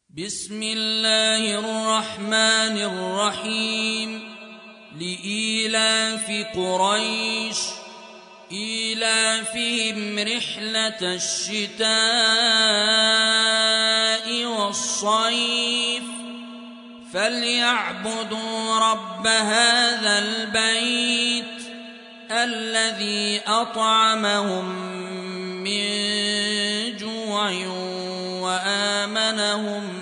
بسم الله الرحمن الرحيم لإيلاف قريش إيلافهم رحلة الشتاء والصيف فليعبدوا رب هذا البيت الذي أطعمهم من جوع وآمنهم